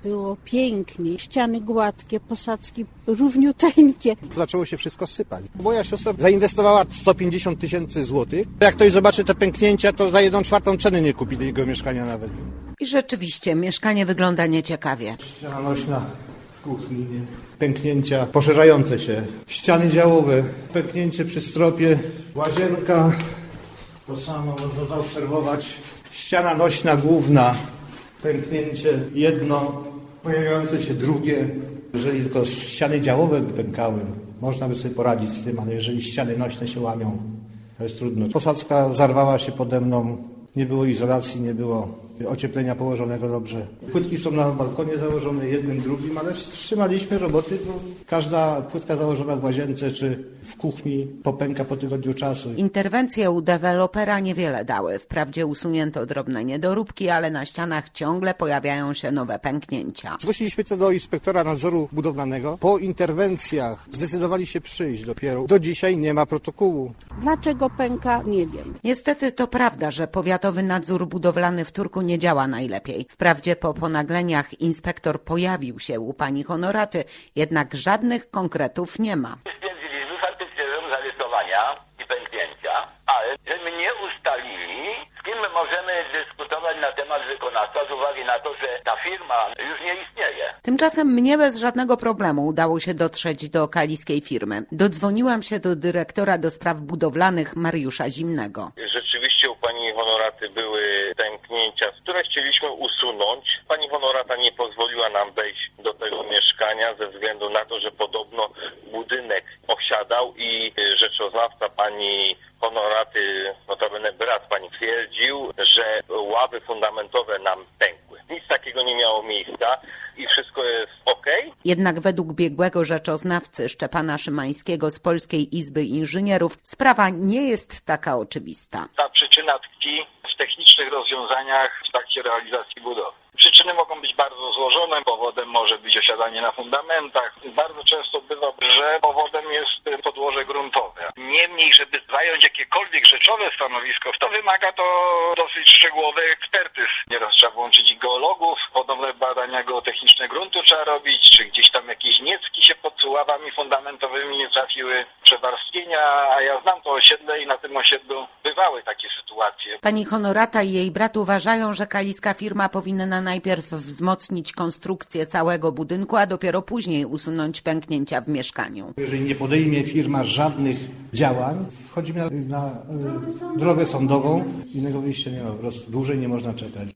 Było pięknie, ściany gładkie, posadzki równiuteńkie. Zaczęło się wszystko sypać. Moja siostra zainwestowała 150 000 złotych. Jak ktoś zobaczy te pęknięcia, to za 1/4 ceny nie kupi tego mieszkania nawet. I rzeczywiście mieszkanie wygląda nieciekawie. Ściana nośna w kuchni, pęknięcia poszerzające się, ściany działowe, pęknięcie przy stropie, łazienka, to samo można zaobserwować, ściana nośna główna, pęknięcie jedno, pojawiające się drugie. Jeżeli tylko ściany działowe by pękały, można by sobie poradzić z tym, ale jeżeli ściany nośne się łamią, to jest trudno. Posadzka zarwała się pode mną, nie było izolacji, nie było ocieplenia położonego dobrze. Płytki są na balkonie założone jednym, drugim, ale wstrzymaliśmy roboty, bo każda płytka założona w łazience czy w kuchni popęka po tygodniu czasu. Interwencje u dewelopera niewiele dały. Wprawdzie usunięto drobne niedoróbki, ale na ścianach ciągle pojawiają się nowe pęknięcia. Zgłosiliśmy to do inspektora nadzoru budowlanego. Po interwencjach zdecydowali się przyjść dopiero. Do dzisiaj nie ma protokołu. Dlaczego pęka, nie wiem. Niestety to prawda, że powiatowy nadzór budowlany w Turku nie działa najlepiej. Wprawdzie po ponagleniach inspektor pojawił się u pani Honoraty, jednak żadnych konkretów nie ma. Stwierdziliśmy faktycznie zarysowania i pęknięcia, ale żeśmy nie ustalili, z kim my możemy dyskutować na temat wykonawstwa z uwagi na to, że ta firma już nie istnieje. Tymczasem mnie bez żadnego problemu udało się dotrzeć do kaliskiej firmy. Dodzwoniłam się do dyrektora do spraw budowlanych Mariusza Zimnego. Rzeczywiście u pani Honoraty były pęknięcia, które chcieliśmy usunąć. Pani Honorata nie pozwoliła nam wejść do tego mieszkania ze względu na to, że podobno budynek osiadał i rzeczoznawca pani Honoraty, notabene brat pani, twierdził, że ławy fundamentowe nam pękły. Nic takiego nie miało miejsca i wszystko jest okej. Jednak według biegłego rzeczoznawcy Szczepana Szymańskiego z Polskiej Izby Inżynierów sprawa nie jest taka oczywista. Ta przyczyna tkwi w technicznych rozwiązaniach w trakcie realizacji budowy. Przyczyny mogą być bardzo złożone, powodem może być osiadanie na fundamentach. Bardzo często bywa, że powodem jest podłoże gruntowe. Niemniej, żeby zająć jakiekolwiek rzeczowe stanowisko, to wymaga to dosyć szczegółowych ekspertyz. Nieraz trzeba włączyć i geologów, podobne badania geotechniczne gruntu trzeba robić, czy gdzieś tam jakieś niecki się pod ławami fundamentowymi nie trafiły, przewarstwienia, a ja znam to osiedle i na tym osiedlu bywały takie sytuacje. Pani Honorata i jej brat uważają, że kaliska firma powinna najpierw wzmocnić konstrukcję całego budynku, a dopiero później usunąć pęknięcia w mieszkaniu. Jeżeli nie podejmie firma żadnych działań, wchodzimy na drogę sądową. Innego wyjścia nie ma, po prostu dłużej nie można czekać.